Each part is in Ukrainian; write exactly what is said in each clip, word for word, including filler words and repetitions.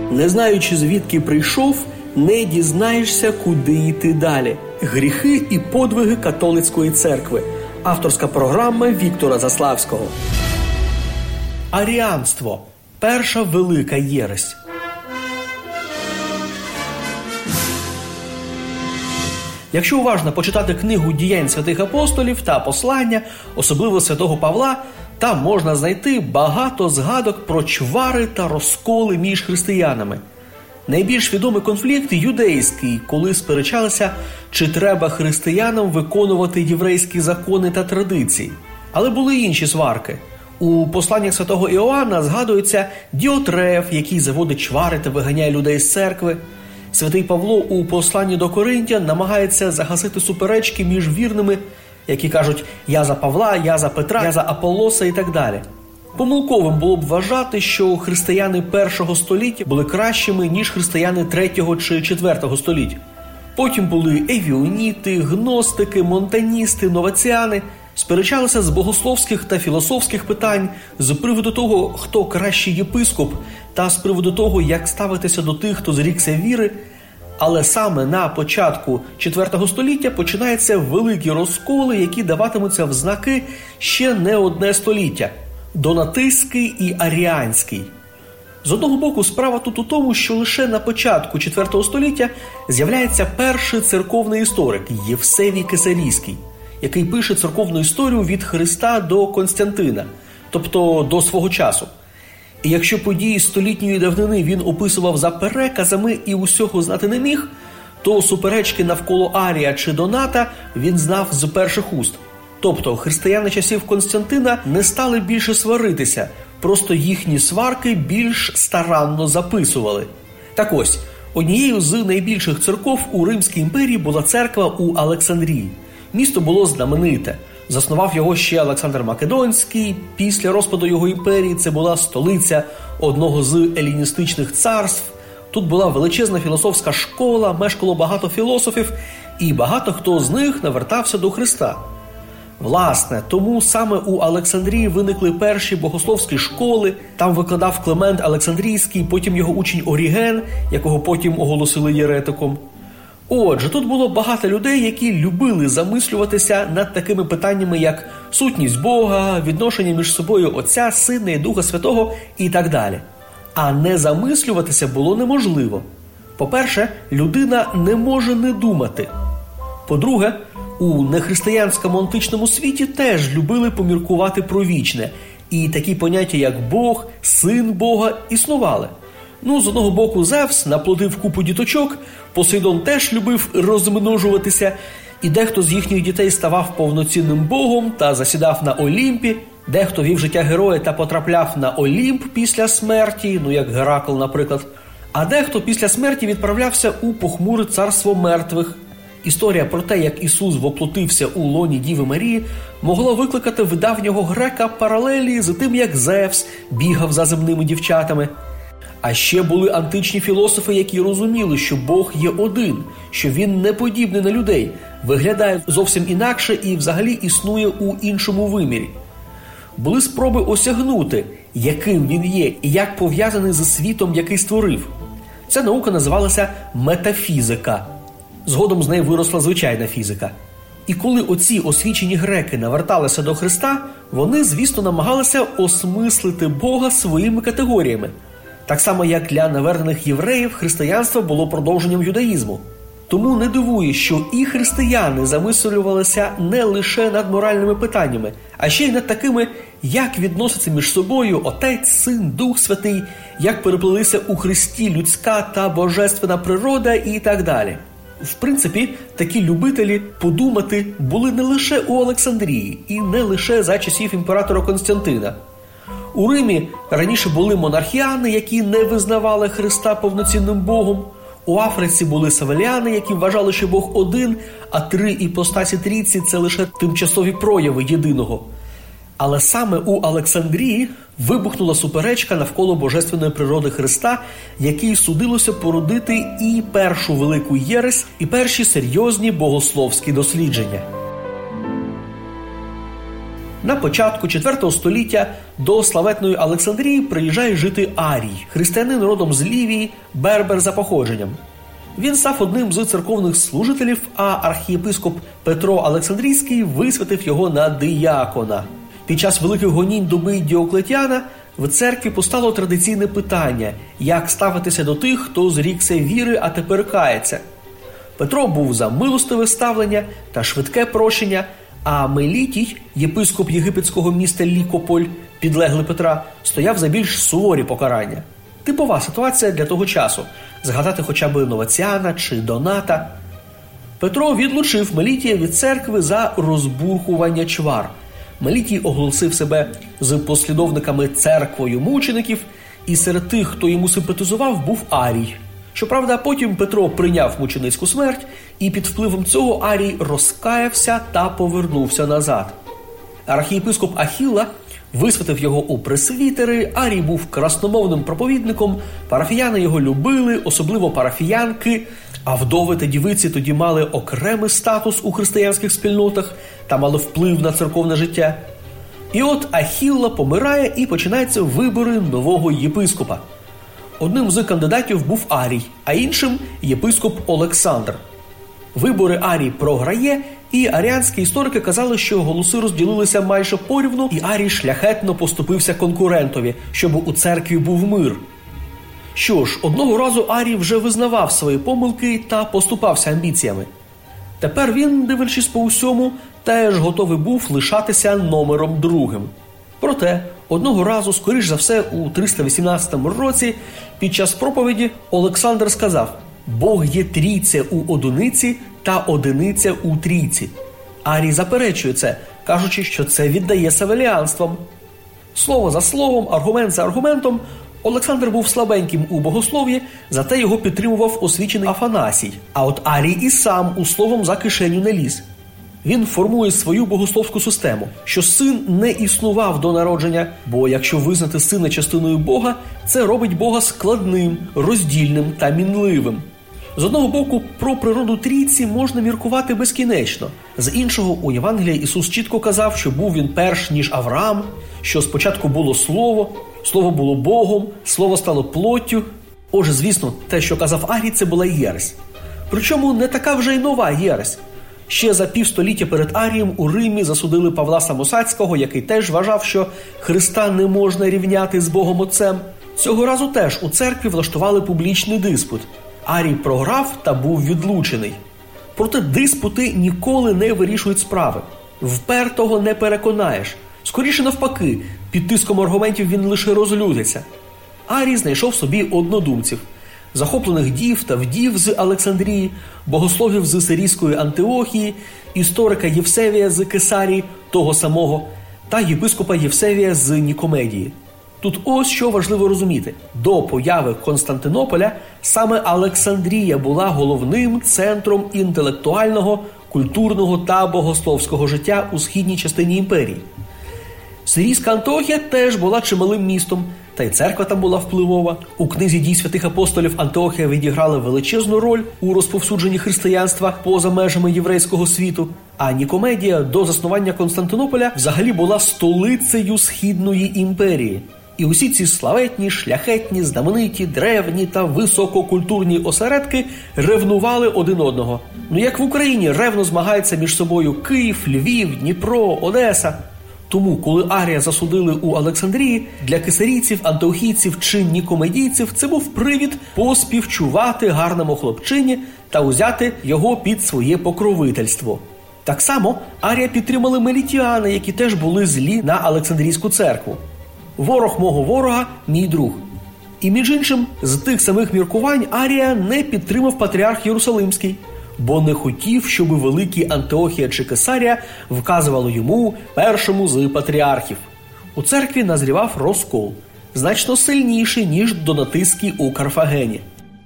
Не знаючи, звідки прийшов, не дізнаєшся, куди йти далі. Гріхи і подвиги католицької церкви. Авторська програма Віктора Заславського. Аріанство. Перша велика єресь. Якщо уважно почитати книгу «Діянь святих апостолів» та послання, особливо святого Павла, там можна знайти багато згадок про чвари та розколи між християнами. Найбільш відомий конфлікт – юдейський, коли сперечалися, чи треба християнам виконувати єврейські закони та традиції. Але були й інші сварки. У посланнях святого Іоанна згадується Діотреф, який заводить чвари та виганяє людей з церкви. Святий Павло у посланні до Коринтян намагається загасити суперечки між вірними, які кажуть «я за Павла», «я за Петра», «я за Аполлоса» і так далі. Помилковим було б вважати, що християни першого століття були кращими, ніж християни третього чи четвертого століття. Потім були евіоніти, гностики, монтаністи, новаціани, сперечалися з богословських та філософських питань, з приводу того, хто кращий єпископ, та з приводу того, як ставитися до тих, хто зрікся віри. Але саме на початку четвертого століття починаються великі розколи, які даватимуться в знаки ще не одне століття – донатистський і аріанський. З одного боку, справа тут у тому, що лише на початку четвертого століття з'являється перший церковний історик – Євсевій Кесарійський, який пише церковну історію від Христа до Константина, тобто до свого часу. І якщо події столітньої давнини він описував за переказами і усього знати не міг, то суперечки навколо Арія чи Доната він знав з перших уст. Тобто християни часів Константина не стали більше сваритися, просто їхні сварки більш старанно записували. Так ось, однією з найбільших церков у Римській імперії була церква у Олександрії. Місто було знамените. Заснував його ще Олександр Македонський. Після розпаду його імперії це була столиця одного з еліністичних царств. Тут була величезна філософська школа, мешкало багато філософів, і багато хто з них навертався до Христа. Власне, тому саме у Олександрії виникли перші богословські школи, там викладав Климент Олександрійський, потім його учень Оріген, якого потім оголосили єретиком. Отже, тут було багато людей, які любили замислюватися над такими питаннями, як сутність Бога, відношення між собою Отця, Сина і Духа Святого і так далі. А не замислюватися було неможливо. По-перше, людина не може не думати. По-друге, у нехристиянському античному світі теж любили поміркувати про вічне. І такі поняття, як Бог, Син Бога, існували. Ну, з одного боку, Зевс наплодив купу діточок, Посейдон теж любив розмножуватися, і дехто з їхніх дітей ставав повноцінним богом та засідав на Олімпі, дехто вів життя героя та потрапляв на Олімп після смерті, ну як Геракл, наприклад, а дехто після смерті відправлявся у похмуре царство мертвих. Історія про те, як Ісус воплотився у лоні Діви Марії, могла викликати в давнього грека паралелі з тим, як Зевс бігав за земними дівчатами. А ще були античні філософи, які розуміли, що Бог є один, що Він не подібний на людей, виглядає зовсім інакше і взагалі існує у іншому вимірі. Були спроби осягнути, яким Він є і як пов'язаний зі світом, який створив. Ця наука називалася метафізика. Згодом з неї виросла звичайна фізика. І коли оці освічені греки наверталися до Христа, вони, звісно, намагалися осмислити Бога своїми категоріями. Так само, як для навернених євреїв, християнство було продовженням юдаїзму. Тому не дивує, що і християни замислювалися не лише над моральними питаннями, а ще й над такими, як відносяться між собою Отець, Син, Дух Святий, як переплилися у Христі людська та божественна природа і так далі. В принципі, такі любителі подумати були не лише у Олександрії і не лише за часів імператора Константина. У Римі раніше були монархіани, які не визнавали Христа повноцінним Богом. У Африці були савеліани, які вважали, що Бог один, а три іпостасі трійці – це лише тимчасові прояви єдиного. Але саме у Олександрії вибухнула суперечка навколо божественної природи Христа, якій судилося породити і першу велику єресь, і перші серйозні богословські дослідження. На початку четвертого століття до славетної Олександрії приїжджає жити Арій, християнин родом з Лівії, бербер за походженням. Він став одним з церковних служителів, а архієпископ Петро Олександрійський висвятив його на диякона. Під час великих гонінь доби Діоклетіана в церкві постало традиційне питання, як ставитися до тих, хто зрікся віри, а тепер кається. Петро був за милостиве ставлення та швидке прощення, а Мелітій, єпископ єгипетського міста Лікополь, підлеглий Петра, стояв за більш суворі покарання. Типова ситуація для того часу – згадати хоча б Новаціана чи Доната. Петро відлучив Мелітія від церкви за розбурхування чвар. Мелітій оголосив себе з послідовниками церквою мучеників, і серед тих, хто йому симпатизував, був Арій. Щоправда, потім Петро прийняв мученицьку смерть, і під впливом цього Арій розкаявся та повернувся назад. Архієпископ Ахілла висвятив його у пресвітери, Арій був красномовним проповідником, парафіяни його любили, особливо парафіянки, а вдови та дівиці тоді мали окремий статус у християнських спільнотах та мали вплив на церковне життя. І от Ахілла помирає і починаються вибори нового єпископа. Одним з кандидатів був Арій, а іншим – єпископ Олександр. Вибори Арій програє, і аріанські історики казали, що голоси розділилися майже порівну, і Арій шляхетно поступився конкурентові, щоб у церкві був мир. Що ж, одного разу Арій вже визнавав свої помилки та поступався амбіціями. Тепер він, дивлячись по усьому, теж готовий був лишатися номером другим. Проте, одного разу, скоріш за все, у триста вісімнадцятому році, під час проповіді Олександр сказав: «Бог є трійця у одиниці та одиниця у трійці». Арій заперечує це, кажучи, що це віддає савеліанствам. Слово за словом, аргумент за аргументом, Олександр був слабеньким у богослов'ї, зате його підтримував освічений Афанасій. А от Арій і сам у словом за кишеню не ліз. Він формує свою богословську систему, що син не існував до народження, бо якщо визнати сина частиною Бога, це робить Бога складним, роздільним та мінливим. З одного боку, про природу трійці можна міркувати безкінечно. З іншого, у Євангелії Ісус чітко казав, що був він перш, ніж Авраам, що спочатку було Слово, Слово було Богом, Слово стало плоттю. Отже, звісно, те, що казав Арій, це була єресь. Причому не така вже й нова єресь. Ще за півстоліття перед Арієм у Римі засудили Павла Самосадського, який теж вважав, що Христа не можна рівняти з Богом Отцем. Цього разу теж у церкві влаштували публічний диспут. Арій програв та був відлучений. Проте диспути ніколи не вирішують справи. Впертого не переконаєш. Скоріше навпаки, під тиском аргументів він лише розлютиться. Арій знайшов собі однодумців. Захоплених дів та вдів з Олександрії, богословів з Сирійської Антиохії, історика Євсевія з Кесарії, того самого, та єпископа Євсевія з Нікомедії. Тут ось що важливо розуміти. До появи Константинополя саме Олександрія була головним центром інтелектуального, культурного та богословського життя у східній частині імперії. Сирійська Антиохія теж була чималим містом, та й церква там була впливова. У книзі «Дій святих апостолів» Антиохія відіграла величезну роль у розповсюдженні християнства поза межами єврейського світу. А Нікомедія до заснування Константинополя взагалі була столицею Східної імперії. І усі ці славетні, шляхетні, знамениті, древні та висококультурні осередки ревнували один одного. Ну як в Україні ревно змагаються між собою Київ, Львів, Дніпро, Одеса. Тому, коли Арія засудили у Олександрії, для кесарійців, антиохійців чи нікомедійців це був привід поспівчувати гарному хлопчині та узяти його під своє покровительство. Так само Арія підтримали мелітіани, які теж були злі на Олександрійську церкву. Ворог мого ворога – мій друг. І між іншим, з тих самих міркувань Арія не підтримав патріарх Єрусалимський, бо не хотів, щоб великі Антиохія чи Кесарія вказували йому, першому з патріархів. У церкві назрівав розкол, значно сильніший, ніж донатистський у Карфагені.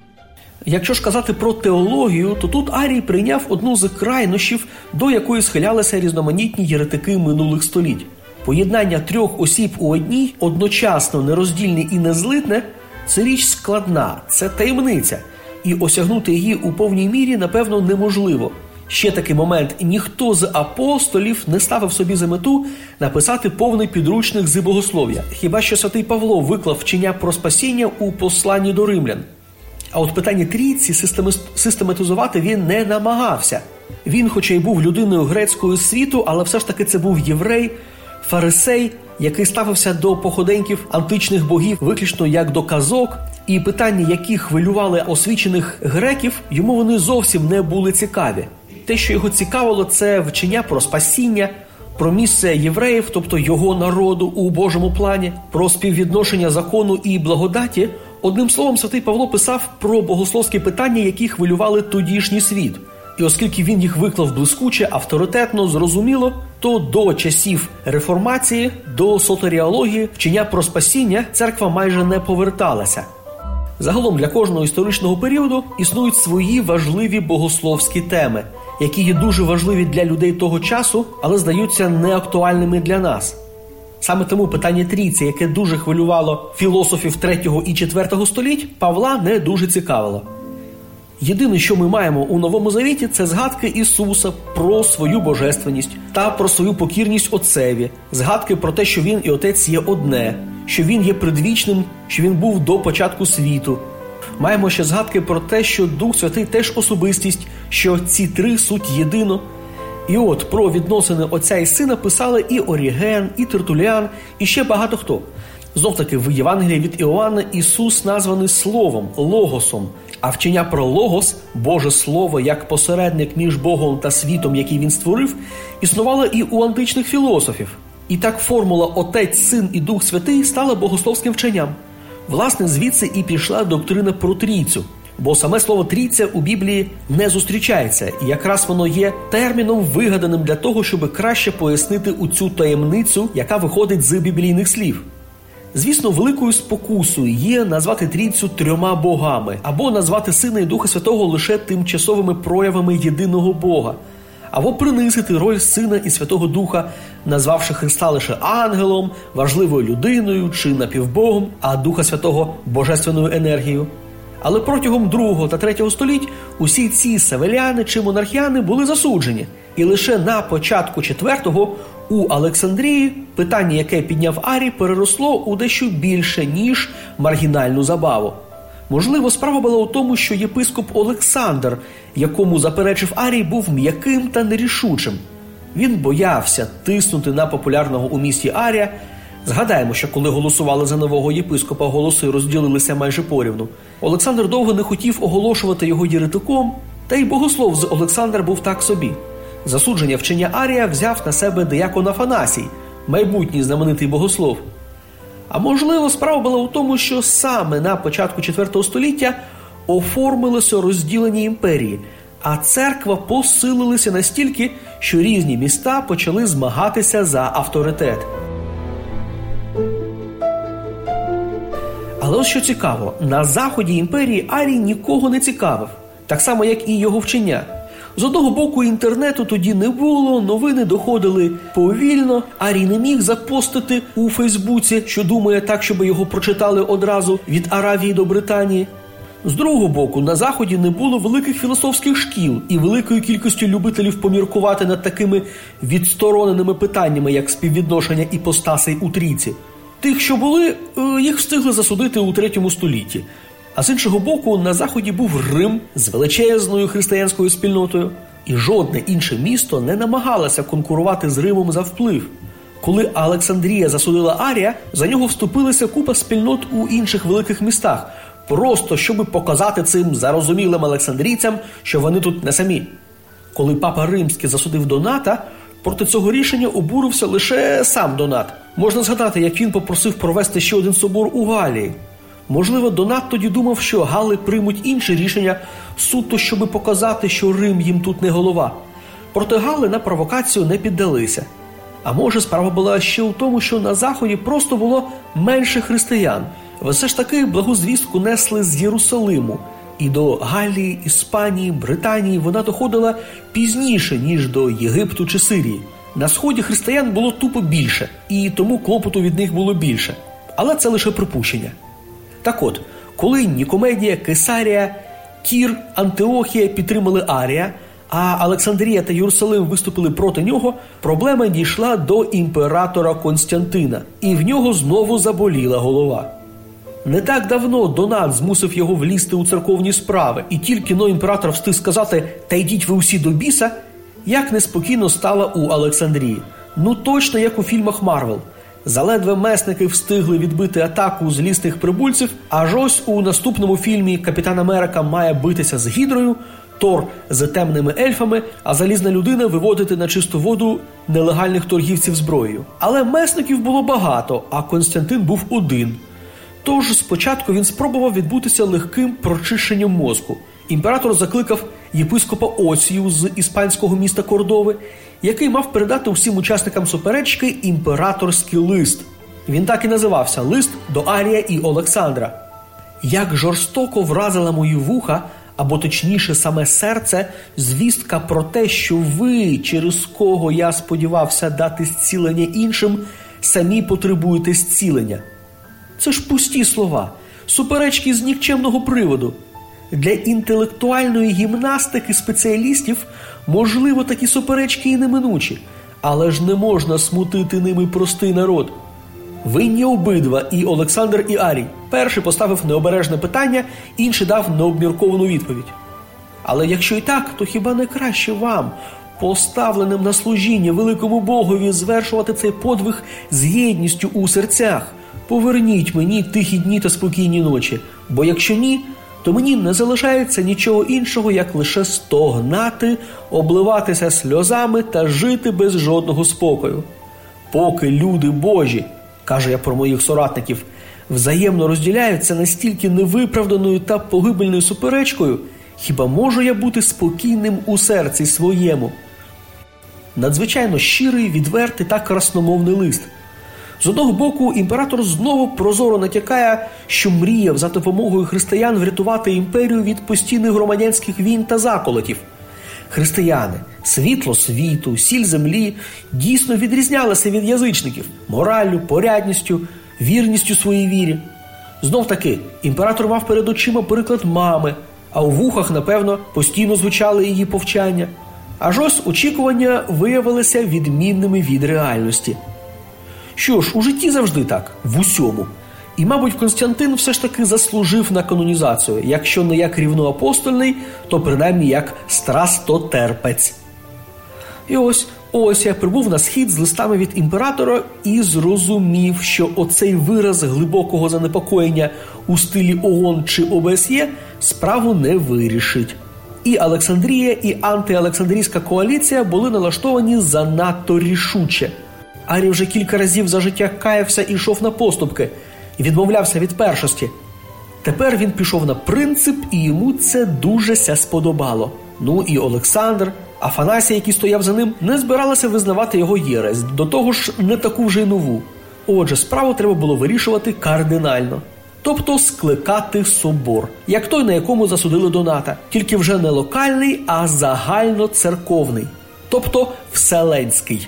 Якщо ж казати про теологію, то тут Арій прийняв одну з крайнощів, до якої схилялися різноманітні єретики минулих століть. Поєднання трьох осіб у одній, одночасно нероздільне і незлитне – це річ складна, це таємниця. І осягнути її у повній мірі, напевно, неможливо. Ще такий момент. Ніхто з апостолів не ставив собі за мету написати повний підручник з богослов'я. Хіба що святий Павло виклав вчення про спасіння у посланні до римлян. А от питання трійці систематизувати він не намагався. Він, хоча й був людиною грецького світу, але все ж таки це був єврей, фарисей, який ставився до походеньків античних богів виключно як до казок, і питання, які хвилювали освічених греків, йому вони зовсім не були цікаві. Те, що його цікавило, це вчення про спасіння, про місце євреїв, тобто його народу у Божому плані, про співвідношення закону і благодаті. Одним словом, святий Павло писав про богословські питання, які хвилювали тодішній світ. І оскільки він їх виклав блискуче, авторитетно, зрозуміло, то до часів реформації, до сотеріології, вчення про спасіння церква майже не поверталася. Загалом для кожного історичного періоду існують свої важливі богословські теми, які є дуже важливі для людей того часу, але здаються неактуальними для нас. Саме тому питання трійці, яке дуже хвилювало філософів третього і четвертого століть, Павла не дуже цікавило. Єдине, що ми маємо у Новому Завіті, це згадки Ісуса про свою божественність та про свою покірність Отцеві, згадки про те, що Він і Отець є одне, що Він є предвічним, що Він був до початку світу. Маємо ще згадки про те, що Дух Святий теж особистість, що ці три суть єдино. І от про відносини Отця і Сина писали і Оріген, і Тертуліан, і ще багато хто. Знов-таки, в Євангелії від Іоанна Ісус названий Словом, Логосом, а вчення про Логос, Боже Слово, як посередник між Богом та світом, який Він створив, існувало і у античних філософів. І так формула «Отець, Син і Дух Святий» стала богословським вченням. Власне, звідси і пішла доктрина про трійцю. Бо саме слово «трійця» у Біблії не зустрічається, і якраз воно є терміном, вигаданим для того, щоб краще пояснити у цю таємницю, яка виходить з біблійних слів. Звісно, великою спокусою є назвати трійцю трьома богами, або назвати Сина і Духа Святого лише тимчасовими проявами єдиного Бога, або принизити роль Сина і Святого Духа, назвавши Христа лише ангелом, важливою людиною чи напівбогом, а Духа Святого – божественною енергією. Але протягом другого та третього століть усі ці савеліани чи монархіани були засуджені. І лише на початку четвертого у Олександрії питання, яке підняв Арій, переросло у дещо більше, ніж маргінальну забаву. Можливо, справа була у тому, що єпископ Олександр, якому заперечив Арій, був м'яким та нерішучим. Він боявся тиснути на популярного у місті Арія. Згадаємо, що коли голосували за нового єпископа, голоси розділилися майже порівну. Олександр довго не хотів оголошувати його єретиком, та й богослов з Олександра був так собі. Засудження вчення Арія взяв на себе диякон Афанасій, майбутній знаменитий богослов. А можливо, справа була у тому, що саме на початку четвертого століття оформилося розділення імперії, а церква посилилася настільки, що різні міста почали змагатися за авторитет. Але ось що цікаво, на заході імперії Арій нікого не цікавив, так само, як і його вчення. З одного боку, інтернету тоді не було, новини доходили повільно, Арій не міг запостити у Фейсбуці, що думає так, щоб його прочитали одразу від Аравії до Британії. З другого боку, на Заході не було великих філософських шкіл і великої кількості любителів поміркувати над такими відстороненими питаннями, як співвідношення іпостасей у трійці. Тих, що були, їх встигли засудити у третьому столітті. А з іншого боку, на Заході був Рим з величезною християнською спільнотою, і жодне інше місто не намагалося конкурувати з Римом за вплив. Коли Олександрія засудила Арія, за нього вступилася купа спільнот у інших великих містах, просто щоб показати цим зарозумілим олександрійцям, що вони тут не самі. Коли папа Римський засудив Доната, проти цього рішення обурився лише сам Донат. Можна згадати, як він попросив провести ще один собор у Галії. Можливо, Донат тоді думав, що Гали приймуть інше рішення суто, щоби показати, що Рим їм тут не голова. Проте Гали на провокацію не піддалися. А може, справа була ще у тому, що на Заході просто було менше християн. Все ж таки благу звістку несли з Єрусалиму. І до Галії, Іспанії, Британії вона доходила пізніше, ніж до Єгипту чи Сирії. На Сході християн було тупо більше, і тому клопоту від них було більше. Але це лише припущення. Так от, коли Нікомедія, Кесарія, Тір, Антиохія підтримали Арія, а Олександрія та Єрусалим виступили проти нього, проблема дійшла до імператора Константина, і в нього знову заболіла голова. Не так давно Донат змусив його влізти у церковні справи, і тільки но імператор встиг сказати «та йдіть ви усі до біса», як неспокійно стало у Олександрії. Ну точно як у фільмах Марвел. Заледве месники встигли відбити атаку злісних прибульців, аж ось у наступному фільмі Капітан Америка має битися з Гідрою, Тор з темними ельфами, а залізна людина виводити на чисту воду нелегальних торгівців зброєю. Але месників було багато, а Константин був один. Тож спочатку він спробував відбутися легким прочищенням мозку. Імператор закликав єпископа Осію з іспанського міста Кордови, який мав передати усім учасникам суперечки імператорський лист. Він так і називався «Лист до Арія і Олександра». Як жорстоко вразила мої вуха, або точніше саме серце, звістка про те, що ви, через кого я сподівався дати зцілення іншим, самі потребуєте зцілення. Це ж пусті слова, суперечки з нікчемного приводу. Для інтелектуальної гімнастики спеціалістів, можливо, такі суперечки і неминучі, але ж не можна смутити ними простий народ. Винні обидва, і Олександр, і Арій. Перший поставив необережне питання, інший дав необмірковану відповідь. Але якщо і так, то хіба не краще вам, поставленим на служіння великому Богові, звершувати цей подвиг з єдністю у серцях? Поверніть мені тихі дні та спокійні ночі, бо якщо ні, то мені не залишається нічого іншого, як лише стогнати, обливатися сльозами та жити без жодного спокою. Поки люди Божі, кажу я про моїх соратників, взаємно розділяються настільки невиправданою та погибельною суперечкою, хіба можу я бути спокійним у серці своєму? Надзвичайно щирий, відвертий та красномовний лист. З одного боку, імператор знову прозоро натякає, що мріяв за допомогою християн врятувати імперію від постійних громадянських війн та заколотів. Християни, світло світу, сіль землі, дійсно відрізнялися від язичників мораллю, порядністю, вірністю своїй вірі. Знов таки, імператор мав перед очима приклад мами, а у вухах, напевно, постійно звучали її повчання. Аж ось очікування виявилися відмінними від реальності. Що ж, у житті завжди так, в усьому. І, мабуть, Константин все ж таки заслужив на канонізацію, якщо не як рівноапостольний, то принаймні як страстотерпець. І ось, ось я прибув на схід з листами від імператора і зрозумів, що оцей вираз глибокого занепокоєння у стилі ООН чи ОБСЄ справу не вирішить. І Олександрія, і антиолександрійська коаліція були налаштовані занадто рішуче. Арій вже кілька разів за життя каявся і йшов на поступки, і відмовлявся від першості. Тепер він пішов на принцип, і йому це дуже ся сподобало. Ну і Олександр, Афанасій, який стояв за ним, не збиралися визнавати його єресь, до того ж не таку вже й нову. Отже, справу треба було вирішувати кардинально. Тобто скликати собор, як той, на якому засудили Доната, тільки вже не локальний, а загальноцерковний, тобто вселенський.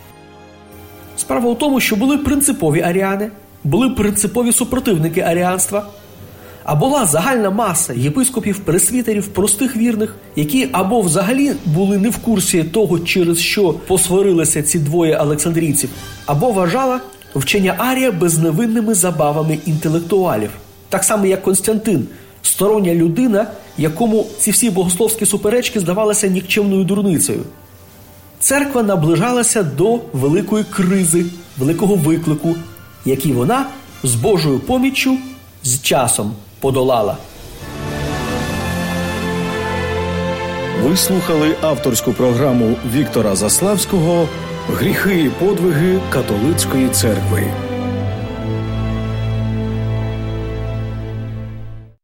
Справа у тому, що були принципові аріани, були принципові супротивники аріанства, а була загальна маса єпископів, пресвітерів, простих вірних, які або взагалі були не в курсі того, через що посварилися ці двоє олександрійців, або вважала вчення Арія безневинними забавами інтелектуалів. Так само, як Константин, стороння людина, якому ці всі богословські суперечки здавалися нікчемною дурницею. Церква наближалася до великої кризи, великого виклику, який вона з Божою поміччю з часом подолала. Ви слухали авторську програму Віктора Заславського «Гріхи і подвиги католицької церкви».